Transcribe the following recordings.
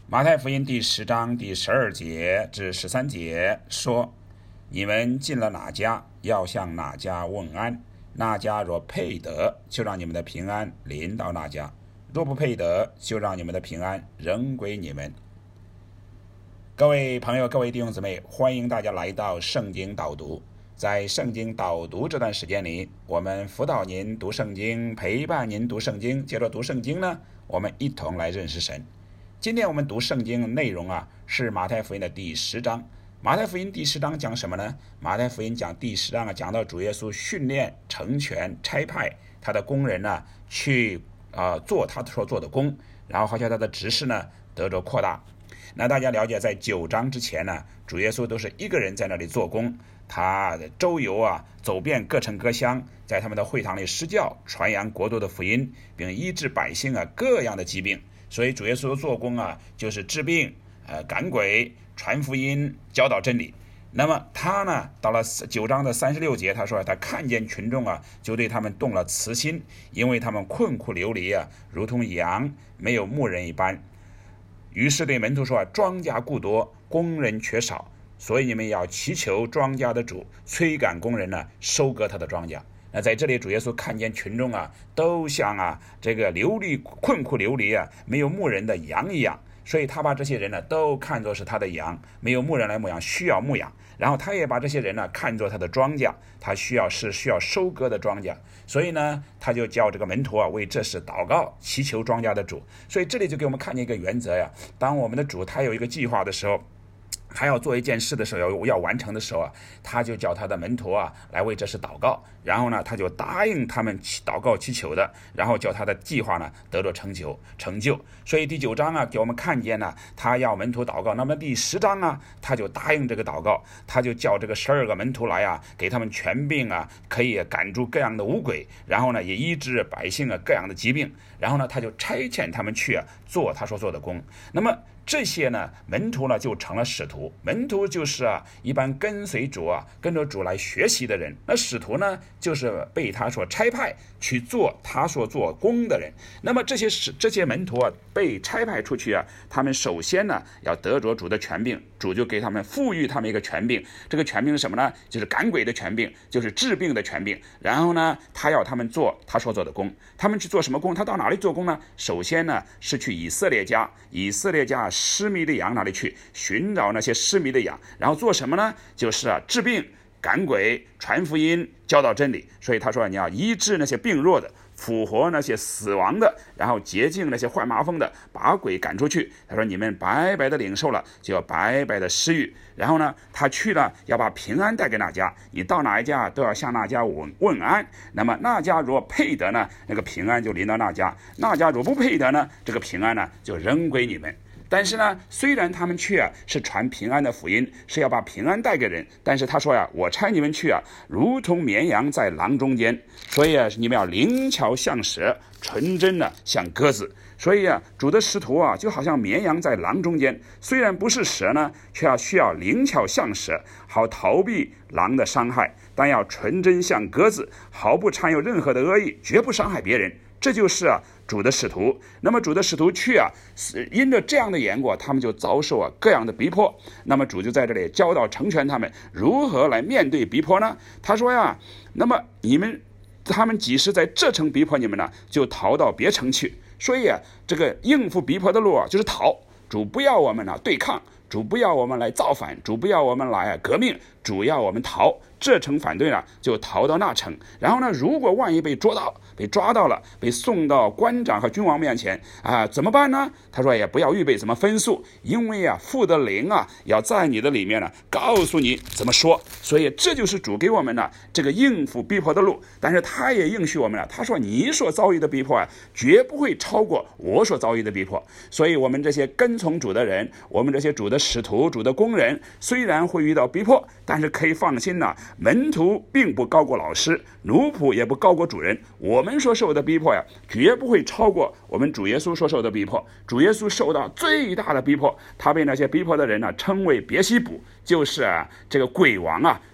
马太福音第10章第12节至13节说：你们进了哪家，要向哪家问安。那家若配得，就让你们的平安临到那家；若不配得，就让你们的平安仍归你们。各位朋友，各位弟兄姊妹，欢迎大家来到圣经导读。在圣经导读这段时间里，我们辅导您读圣经，陪伴您读圣经。接着读圣经呢，我们一同来认识神。今天我们读圣经内容是马太福音的第10章。马太福音第10章讲什么呢？马太福音讲第10章讲到主耶稣训练、成全、差派他的工人去做他所做的工，然后好像他的职事得着扩大。那大家了解，在9章之前主耶稣都是一个人在那里做工，他周游走遍各城各乡，在他们的会堂里施教，传扬国度的福音，并医治百姓各样的疾病。所以主耶稣做工就是治病、赶鬼、传福音、教导真理。那么他到了9章的36节，他说他看见群众就对他们动了慈心，因为他们困苦流离如同羊没有牧人一般。于是对门徒说，庄稼故多，工人缺少，所以你们要祈求庄稼的主催赶工人收割他的庄稼。那在这里主耶稣看见群众都像这个困苦流离没有牧人的羊一样，所以他把这些人都看作是他的羊，没有牧人来牧养，需要牧养。然后他也把这些人看作他的庄稼，他需要收割的庄稼。所以他就叫这个门徒为这事祷告，祈求庄稼的主。所以这里就给我们看见一个原则当我们的主他有一个计划的时候，他要做一件事的时候，要完成的时候他就叫他的门徒来为这事祷告，然后他就答应他们祷告祈求的，然后叫他的计划得着成就。所以第9章给我们看见他要门徒祷告。那么第10章他就答应这个祷告，他就叫这个12个门徒来给他们权柄可以赶出各样的污鬼，然后也医治百姓各样的疾病，然后他就差遣他们去做他所做的工。那么这些门徒就成了使徒。门徒就是一般跟随主跟着主来学习的人。那使徒就是被他所差派去做他所做工的人。那么这些门徒被差派出去他们首先要得着主的权柄，主就给他们赋予他们一个权柄。这个权柄是什么呢？就是赶鬼的权柄，就是治病的权柄。然后他要他们做他所做的工。他们去做什么工？他到哪里做工呢？首先是去以色列家失迷的羊那里去寻找那些失迷的羊，然后做什么呢？就是治病、赶鬼、传福音、教导真理。所以他说你要医治那些病弱的，复活那些死亡的，然后洁净那些患麻风的，把鬼赶出去。他说你们白白的领受了，就要白白的施予。然后他去了，要把平安带给那家，你到哪一家都要向那家问安。那么那家若配得那个平安就临到那家；那家若不配得这个平安就仍归你们。但是虽然他们去是传平安的福音，是要把平安带给人，但是他说我差你们去如同绵羊在狼中间，所以你们要灵巧像蛇，纯真像鸽子。所以主的使徒就好像绵羊在狼中间，虽然不是蛇却需要灵巧像蛇，好逃避狼的伤害，但要纯真像鸽子，毫不掺有任何的恶意，绝不伤害别人。这就是主的使徒。那么主的使徒去因着这样的缘故，他们就遭受各样的逼迫。那么主就在这里教导成全他们如何来面对逼迫呢？他说那么他们即使在这城逼迫你们就逃到别城去。所以这个应付逼迫的路就是逃。主不要我们对抗，主不要我们来造反，主不要我们来革命，主要我们逃。这城反对就逃到那城。然后如果万一被抓到了，被送到官长和君王面前怎么办呢？他说也不要预备怎么分诉，因为父的灵要在你的里面告诉你怎么说。所以这就是主给我们这个应付逼迫的路。但是他也应许我们他说你所遭遇的逼迫绝不会超过我所遭遇的逼迫。所以我们这些跟从主的人，我们这些主的使徒、主的工人，虽然会遇到逼迫，但是可以放心门徒并不高过老师，奴仆也不高过主人。我们所受的逼迫绝不会超过我们主耶稣所受的逼迫。主耶稣受到最大的逼迫，他被那些逼迫的人称为别西卜，就是这个鬼王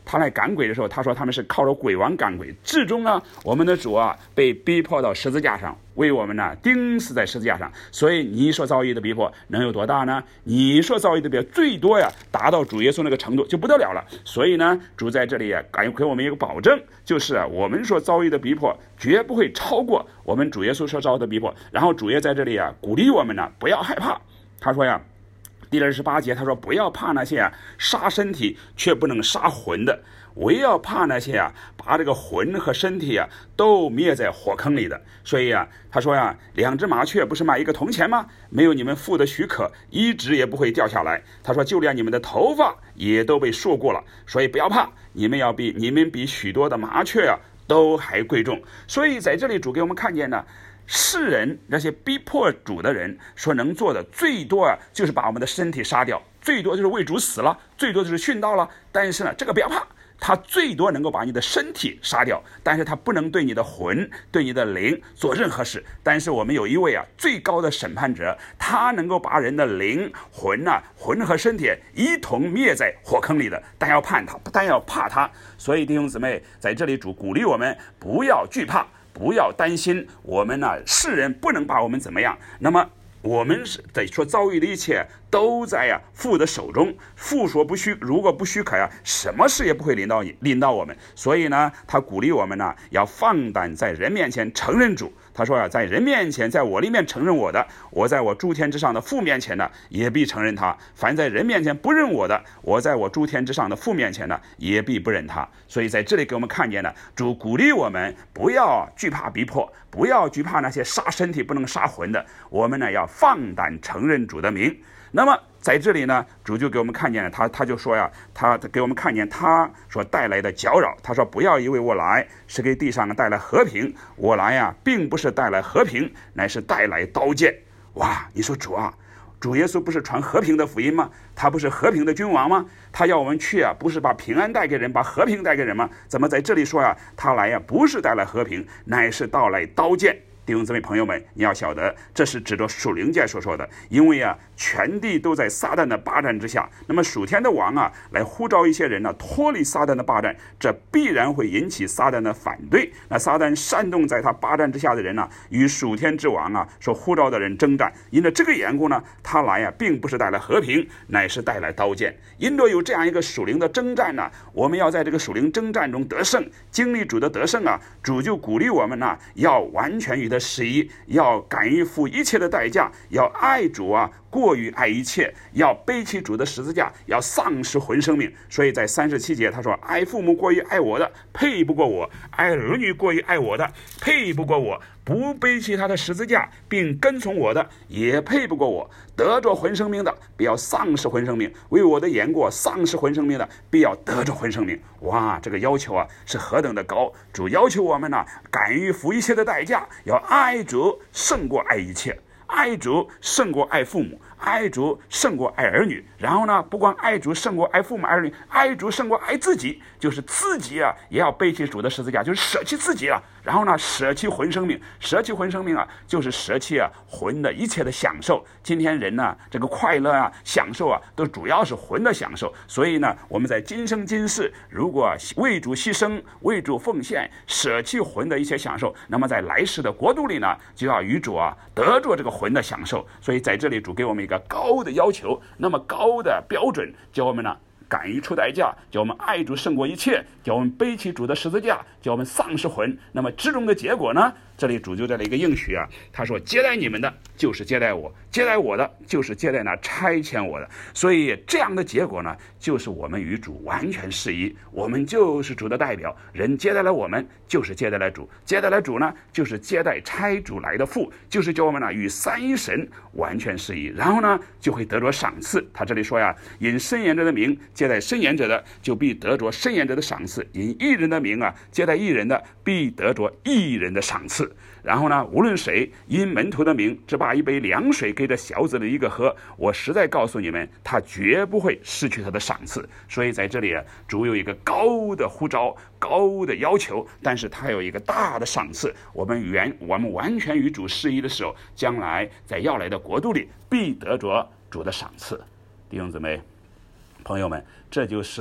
他来赶鬼的时候，他说他们是靠着鬼王赶鬼，至终呢，我们的主啊被逼迫到十字架上，为我们呢钉死在十字架上。所以你所遭遇的逼迫能有多大呢？你所遭遇的逼迫最多呀达到主耶稣那个程度就不得了了。所以呢，主在这里啊给我们一个保证，就是我们所遭遇的逼迫绝不会超过我们主耶稣所遭遇的逼迫。然后主耶在这里啊鼓励我们呢不要害怕，他说呀，第28节他说，不要怕那些杀身体却不能杀魂的，唯要怕那些把这个魂和身体都灭在火坑里的。所以他说2只麻雀不是卖1个铜钱吗？没有你们父的许可，一直也不会掉下来。他说就连你们的头发也都被数过了，所以不要怕，你们比许多的麻雀都还贵重。所以在这里主给我们看见呢，世人那些逼迫主的人所能做的最多就是把我们的身体杀掉，最多就是为主死了，最多就是殉道了。但是呢，这个不要怕，他最多能够把你的身体杀掉，但是他不能对你的魂对你的灵做任何事。但是我们有一位最高的审判者，他能够把人的灵魂和身体一同灭在火坑里的，但要怕他。所以弟兄姊妹，在这里主鼓励我们不要惧怕，不要担心，我们世人不能把我们怎么样。那么我们所遭遇的一切都在父的手中，父说如果不许可什么事也不会临到我们。所以呢，他鼓励我们要放胆在人面前承认主。他说在人面前，在我里面承认我的，我在我诸天之上的父面前也必承认他。凡在人面前不认我的，我在我诸天之上的父面前也必不认他。所以在这里给我们看见主鼓励我们不要惧怕逼迫，不要惧怕那些杀身体不能杀魂的，我们要放胆承认主的名。那么在这里呢，主就给我们看见他就说他给我们看见他所带来的搅扰。他说不要以为我来是给地上带来和平，我来并不是带来和平，乃是带来刀剑。哇，你说主耶稣不是传和平的福音吗？他不是和平的君王吗？他要我们去不是把平安带给人，把和平带给人吗？怎么在这里说他来不是带来和平，乃是带来刀剑。弟兄姊妹朋友们，你要晓得，这是指着属灵界所说的，因为全地都在撒旦的霸占之下。那么属天的王来呼召一些人脱离撒旦的霸占，这必然会引起撒旦的反对。那撒旦煽动在他霸占之下的人与属天之王所呼召的人征战。因着这个缘故他来并不是带来和平，乃是带来刀剑。因着有这样一个属灵的征战我们要在这个属灵征战中得胜，经历主的得胜主就鼓励我们要完全与他适宜，要敢于付一切的代价，要爱主过于爱一切，要背起主的十字架，要丧失魂生命。所以在37节他说，爱父母过于爱我的配不过我，爱儿女过于爱我的配不过我，不背起他的十字架并跟从我的也配不过我。得着魂生命的必要丧失魂生命，为我的言过丧失魂生命的必要得着魂生命。哇，这个要求是何等的高！主要求我们敢于付一切的代价，要爱主胜过爱一切，爱主胜过爱父母，爱主胜过爱儿女。然后不光爱主胜过爱父母儿女，爱主胜过爱自己，就是自己也要背起主的十字架，就是舍弃自己了。然后舍弃魂生命，舍弃魂生命就是舍弃魂的一切的享受。今天人这个快乐享受都主要是魂的享受。所以我们在今生今世如果为主牺牲，为主奉献，舍弃魂的一切享受，那么在来世的国度里就要与主得着这个魂的享受。所以在这里主给我们一个高的要求，那么高的标准，叫我们敢于出代价，叫我们爱主胜过一切，叫我们背起主的十字架，叫我们丧失魂。那么之中的结果呢，这里主就在了一个应许他说接待你们的就是接待我，接待我的就是接待那差遣我的。所以这样的结果呢，就是我们与主完全适宜，我们就是主的代表，人接待了我们就是接待了主，接待了主呢就是接待差主来的父，就是叫我们与三一神完全适宜，然后就会得着赏赐。他这里说因申言者的名接待申言者的，就必得着申言者的赏赐；因义人的名接待义人的，必得着义人的赏赐。然后无论谁因门徒的名只把一杯凉水给这小子的一个喝，我实在告诉你们，他绝不会失去他的赏赐。所以在这里主有一个高的呼召，高的要求，但是他有一个大的赏赐。我们完全与主适宜的时候，将来在要来的国度里必得着主的赏赐。弟兄姊妹朋友们，这就是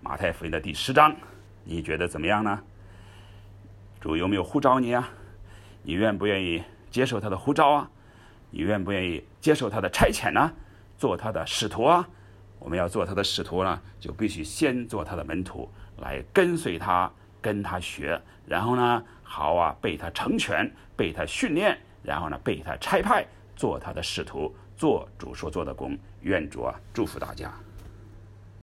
马太福音的第10章，你觉得怎么样呢？主有没有呼召你啊？你愿不愿意接受他的呼召啊？你愿不愿意接受他的差遣呢？做他的使徒啊？我们要做他的使徒呢，就必须先做他的门徒，来跟随他，跟他学，然后呢，好啊，被他成全，被他训练，然后呢，被他差派，做他的使徒，做主所做的工。愿主啊，祝福大家。